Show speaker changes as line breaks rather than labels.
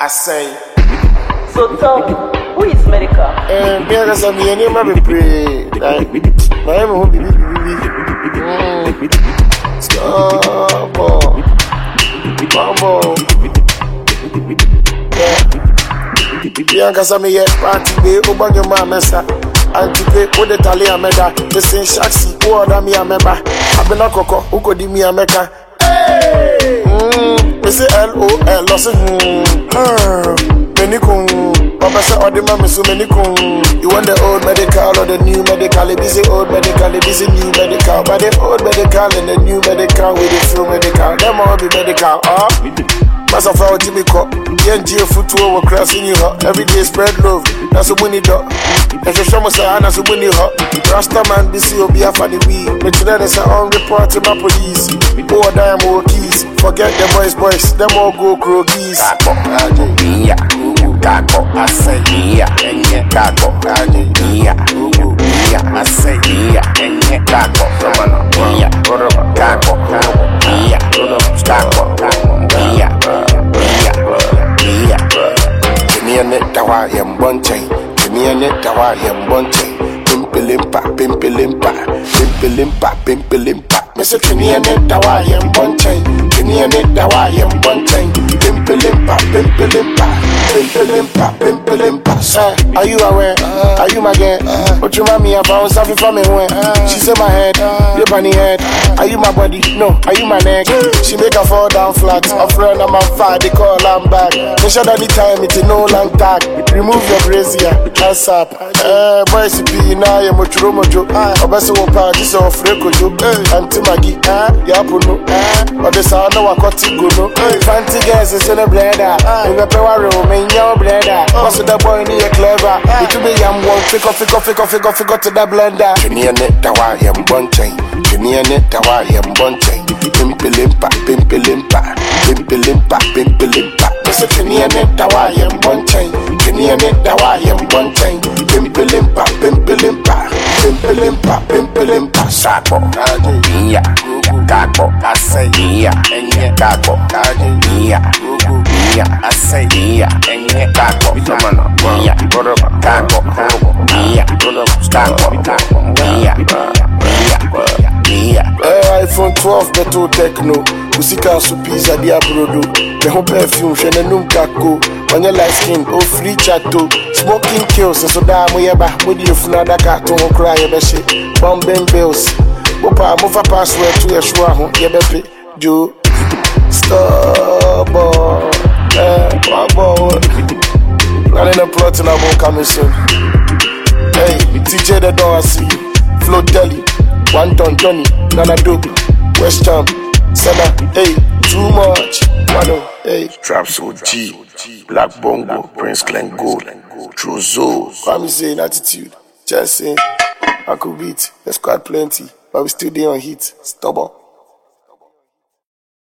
I say.
So tell me, who is medical?
Because I'm the name of a pray. Like, my name will be. Stop. Mambo. Bianca Sammy, party day, open your mama. And to pay all the tally a meda. The same shaxi, who are me a member. I've been a coco, who could me a mecca. Hey! Say LOL, loss many kun. Papa say all the mama so many kun. You want the old medical or the new medical? It is the old medical, it is the new medical. But the old medical and the new medical with the full medical. Them all be medical, Mass of our Jimmy Cup, DNG footwear will crossing you hot. Every day spread love, that's a money dog. If you show me say, that's a money hot. Rasta man, this will be a funny week. But today there's an on report to my police. Poor damn more keys. Forget the boys, them all go crogies.
Yeah, Gago, I say, yeah, Gago, yeah, I say, yeah, Gago, yeah, Gago, yeah, Pimpelimpa. Mr. Kiniane, Dawayam Bonchain, Kiniane, Dawayam Bonchain, Pimpelimpa. Sir, are you aware? Are you my girl? What you mommy about? Something from me when she said my head, your bunny head. Are you my body? No, are you my neck? She make her fall down flat. A friend of my father, they call I'm back. Make sure that the time it's no long tag. Remove your brazier, hands up. Boys, be now you're much romojo. Obesa will part this off Rekojo. Auntie Maggie, Yapuno, or the sound of a cotton go. Fancy guys is in a blender. In the power room, in your blender. What's the boy near clever? It will be young one, pick off, go to the blender. Kiniane, Dawayam Bonchain, Kiniane, Dawayam Bonchain, Pimpelimpa. Mr. Kiniane, Dawayam Bonchain, Kiniane, Dawayam Bonchain, Pimpelimpa. Sako, yeah, Gago, I say, yeah, Gago, yeah, I say, yeah, Gago, yeah, Gago, yeah, iPhone 12 Beto Techno, Usika Supisa Diabrodo, the whole perfume, Shenanum Kako, on your light skin, oh free chateau, smoking kills, and so damn we ever, with you Funada Carton, cry a shit, bombing bills, Opa, move a password to your Schwaho, Yebepe, Joe, stop, running a plot and I won't come soon. Hey, TJ the door, I see you, Flo Deli. One ton Johnny, Nana Dope, West Ham, Sada, hey, too much. Wado, hey, Traps OG, Black Bongo, Prince Glen Gold, Trozo, Kwame saying attitude, just saying, I could beat, the squad plenty, but we still there on hit, stubborn.